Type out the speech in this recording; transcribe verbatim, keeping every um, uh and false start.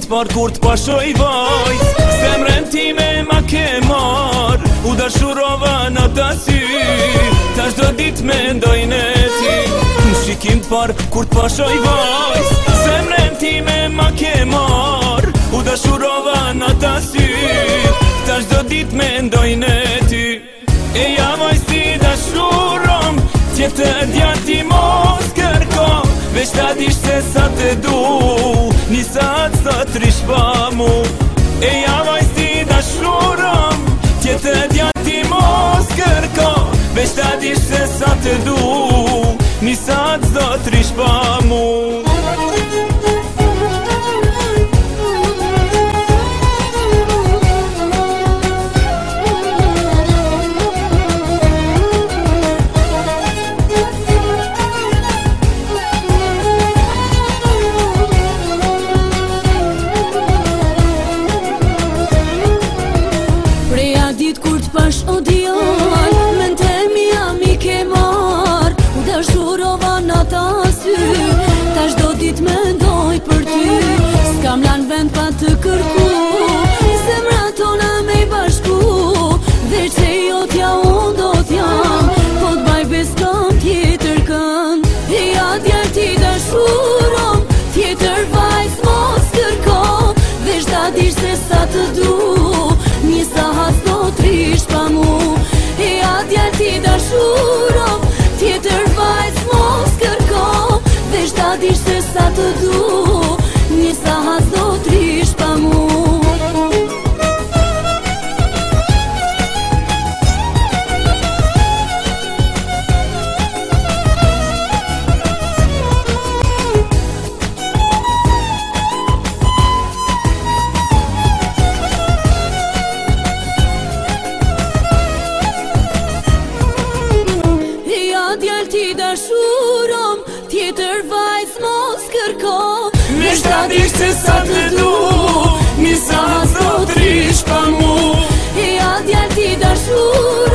par kur t'pashoj vajz, zemrën time ma ke mar, u dashurova në ta sy, ta çdo dit me ndojnë e ti. Në shikim t'par kur t'pashoj vajz, zemrën time ma ke mar, u dashurova në ta sy, ta çdo dit me ndojnë e ti. E ja vajz ti dashurom, tjetër djati mos kërko, veç ta dish se sa të du, nisat sa të rish pa mu. E ja vajz ti dashurom, tjetër djati mos kërko, veç ta dish se sa të du, nisat sa të rish pa mu. Pash o djall, men të mija mi ke mar, u dashurova në ta sy, ta çdo dit me ndoj për ty. S'kam lan vend pa të kërku, zemra tona me i bashku, dhe që jo t'ja unë do t'jam, po t'baj bes kam tjetër kënd. E ja djall ti dashurom, tjetër vajz mos kërko, veç ta dish se sa të du, një sahat do t'rish pa mu. E ja djall ti dashurom, tjetër vajz mos kërko, veç ta dish se sa të du, një sahat do t'rish pa mu. Djall ti dashurom, tjetër vajz mos kërko, veç ta dish se sa të du, një sahat do t'rish pa mu. E ja djall ti dashurom,